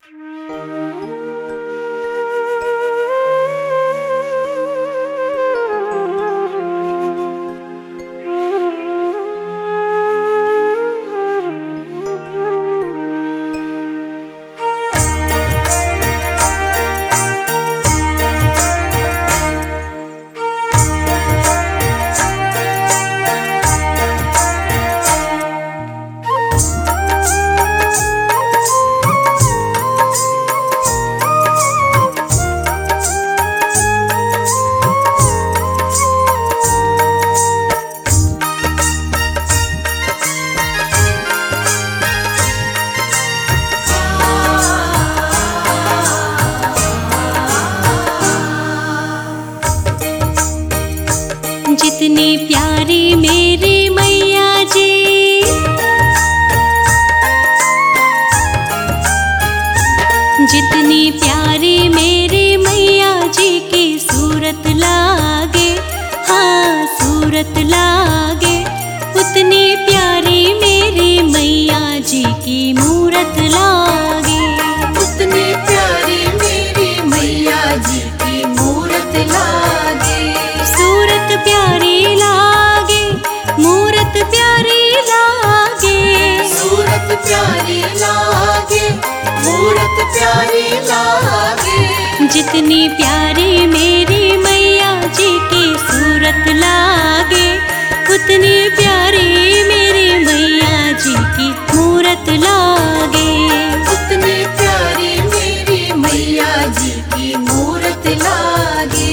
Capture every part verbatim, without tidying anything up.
जितनी प्यारी मेरी मैया जी, जितनी प्यारी मेरी मैया जी की सूरत लागे, हाँ सूरत लागे, उतनी प्यारी मेरी मैया जी की मूरत लागे। उतनी प्यारी मेरी मैया जी की मूरत लागे। सूरत प्यारी लागे, मूरत प्यारी लागे, सूरत प्यारी लागे, मूरत प्यारी लागे। जितनी प्यारी मेरी मैया जी की सूरत लागे, उतनी प्यारी मेरी मैया जी की मूरत लागे। उतनी प्यारी मेरी मैया जी की मूरत लागे।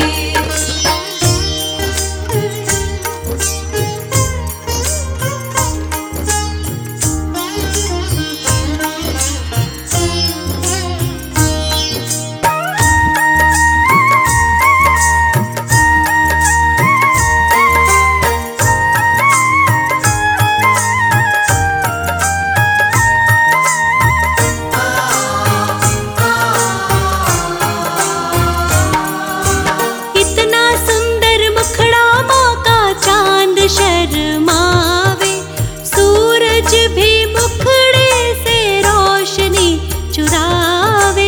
शर्मावे, सूरज भी मुखड़े से रोशनी चुरावे।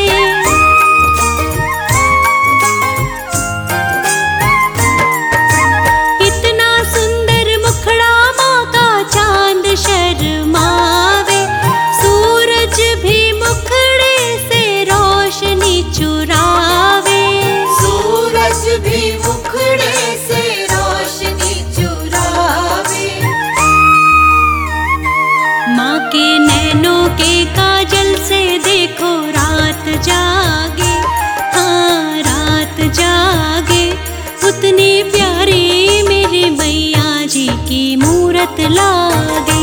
इतना सुंदर मुखड़ा माँ का चांद शर्मावे, सूरज भी मुखड़े से रोशनी चुरावे। सूरज भी मुखड़े से रोशनी माँ के नैनों के काजल से देखो रात जागे, हाँ रात जागे, उतनी प्यारी मेरी मैया जी की मूरत लागे।